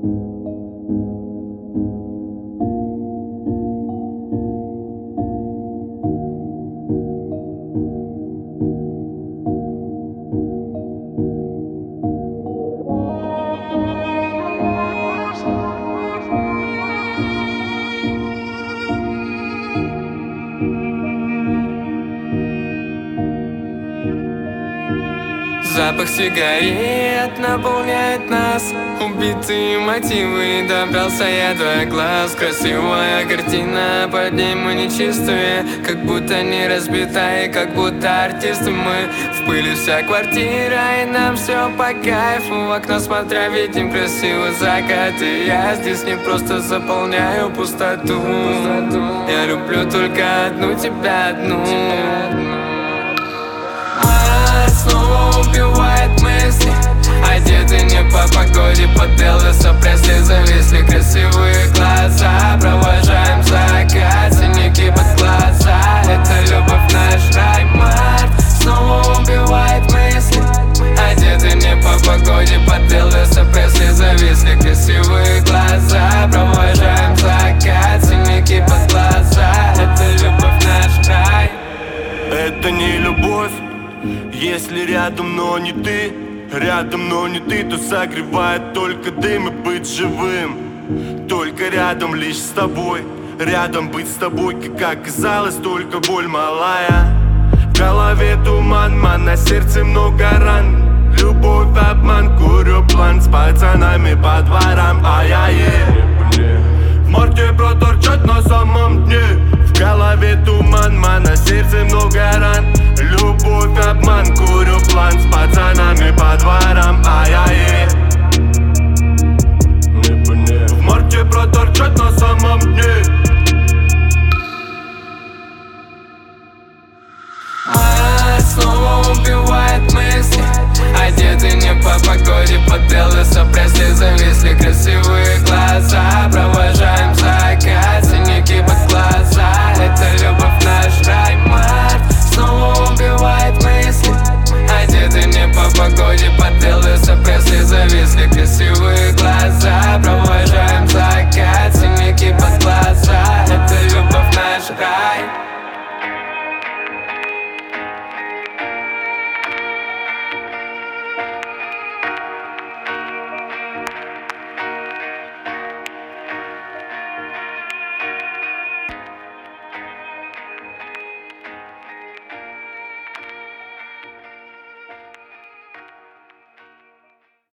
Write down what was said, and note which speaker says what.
Speaker 1: Запах сигарет наполняет нас. Убитые мотивы, добрался я до глаз. Красивая картина, под ней мы нечистые, как будто не разбитая, как будто артисты мы. В пыли вся квартира, и нам все по кайфу. В окно смотря видим красивый закат. И я здесь не просто заполняю пустоту. Я люблю только одну, тебя одну. Снова убивает мысли, одеты не по погоде, под Элвиса Пресли зависли красивые глаза. Провожаем закат, синяки под глаза. Это любовь, наш рай, март. Снова убивает мысли, одеты не по погоде, под Элвиса Пресли зависли красивые глаза. Провожаем закат, синяки под глаза. Это любовь, наш рай.
Speaker 2: Это не любовь, если рядом, но не ты. Рядом, но не ты, то согревает только дым. И быть живым только рядом, лишь с тобой. Рядом быть с тобой, как оказалось, только боль малая. В голове туман, на сердце много ран. Любовь, обман, курю план с пацанами по дворам. В марте проторчат на самом дне. В голове туман, на сердце много ран. Любовь, обман, курю план с пацанами по дворам. В марте проторчат на самом дне.
Speaker 1: Снова убивает мысли, одеты не по погоде, под Элвиса Пресли